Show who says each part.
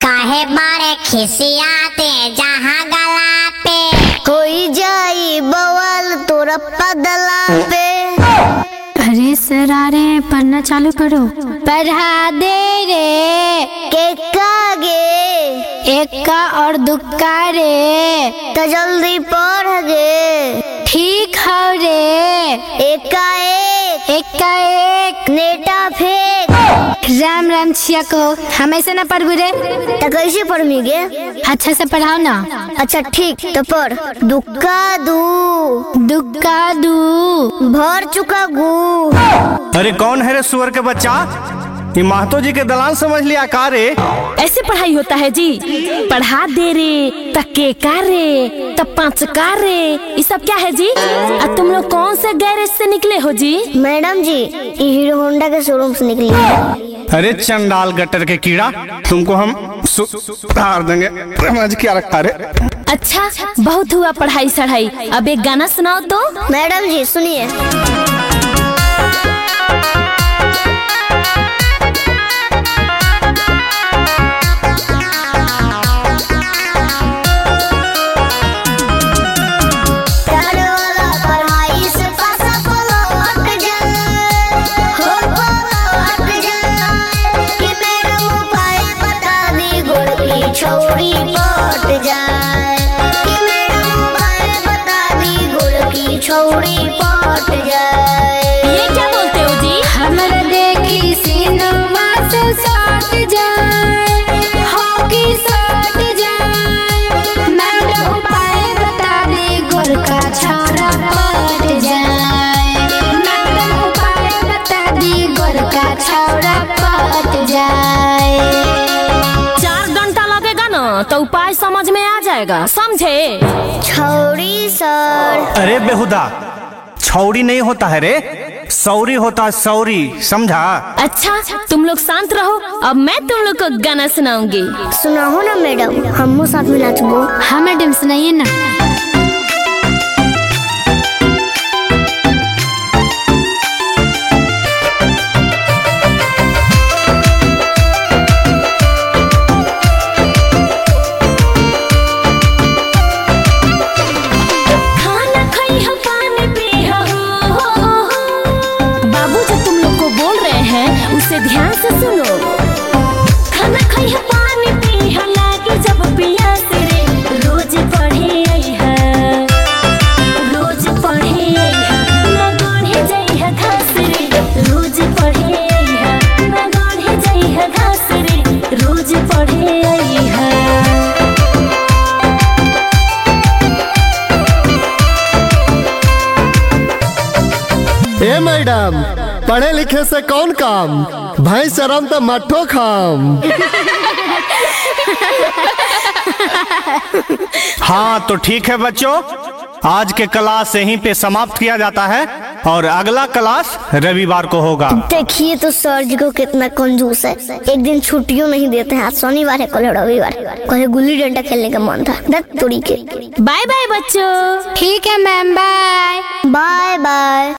Speaker 1: काहे बारे खिसियाते जहाँ गला पे
Speaker 2: कोई जाई बवाल तोरा पदला पे।
Speaker 3: अरे सर आ रहे हैं, पढ़ना चालू करो।
Speaker 2: पढ़ा दे रे के कागे
Speaker 3: एक्का और दुक्का रे,
Speaker 2: तो जल्दी पढ़ गे।
Speaker 3: ठीक है रे।
Speaker 2: एक्का
Speaker 3: एक
Speaker 2: नेटा फेंक।
Speaker 3: राम राम छिया को हम ऐसे ना पढ़बू रे।
Speaker 2: तो कैसे पढ़मी गे?
Speaker 3: अच्छा से पढ़ाओ ना।
Speaker 2: अच्छा ठीक तो पढ़। दुक्का
Speaker 3: दू
Speaker 2: भर चुका गु।
Speaker 4: अरे कौन है रे सुअर के बच्चा? ये महतो जी के दलाल समझ लिया का रे?
Speaker 5: ऐसे पढ़ाई होता है जी? पढ़ा दे रे, तके का रे, तब पाँच का रे, ये सब क्या है जी? अब तुम लोग कौन से गैरेज से निकले हो जी?
Speaker 2: मैडम जी ये हीरो होंडा के शोरूम से निकली है।
Speaker 4: अरे चंडाल गटर के कीड़ा, तुमको हम सुधार देंगे। समझ क्या रखा रे?
Speaker 5: अच्छा बहुत हुआ पढ़ाई सढ़ाई, अब एक गाना सुनाओ तो।
Speaker 2: मैडम जी सुनिए। छौरी पट जाए कि मैडम भाई बता दी गुड़ की छौरी पट जाए।
Speaker 5: ये क्या बोलते हो जी?
Speaker 3: हमरा देखी सिनेमा से सट जाए, हॉकी सट जाए, मैडम उपाय बता दे गुड़ का छौरा पट जाए, मैडम उपाय बता दे गुड़ का छौरा पट जाए।
Speaker 5: तो उपाय समझ में आ जाएगा, समझे?
Speaker 2: छौरी सर।
Speaker 4: अरे बेहुदा, छौरी नहीं होता है रे, सौरी होता है, सौरी, समझा?
Speaker 5: अच्छा तुम लोग शांत रहो, अब मैं तुम लोग को गाना सुनाऊंगी।
Speaker 2: सुनाओ ना मैडम, हम साथ में नाचबो।
Speaker 3: हाँ मैडम सुनाइए ना।
Speaker 5: उसे ध्यान से सुनो। खाना खाई है, पानी पी है, लागे जब प्यास रे, रोज पढ़े आई है, रोज पढ़े आई है, ना गढ़े जाई है घास रे, रोज पढ़े आई है, ना गढ़े जाई है घास रे, रोज पढ़े आई है।
Speaker 6: ए मैडम, पढ़े लिखे से कौन काम, भाई शरम तो मठो खाम।
Speaker 4: हाँ तो ठीक है बच्चों, आज के क्लास यहीं पे समाप्त किया जाता है और अगला क्लास रविवार को होगा।
Speaker 2: देखिए तो सर जी को कितना कंजूस है, एक दिन छुट्टियों नहीं देते हैं। आज शनिवार है, कल रविवार, कल गुल्ली डंडा खेलने का मन था। देख तोड़ी के।
Speaker 5: बाय बाय बच्चों।
Speaker 3: ठीक है मैम, बाय
Speaker 2: बाय बाय।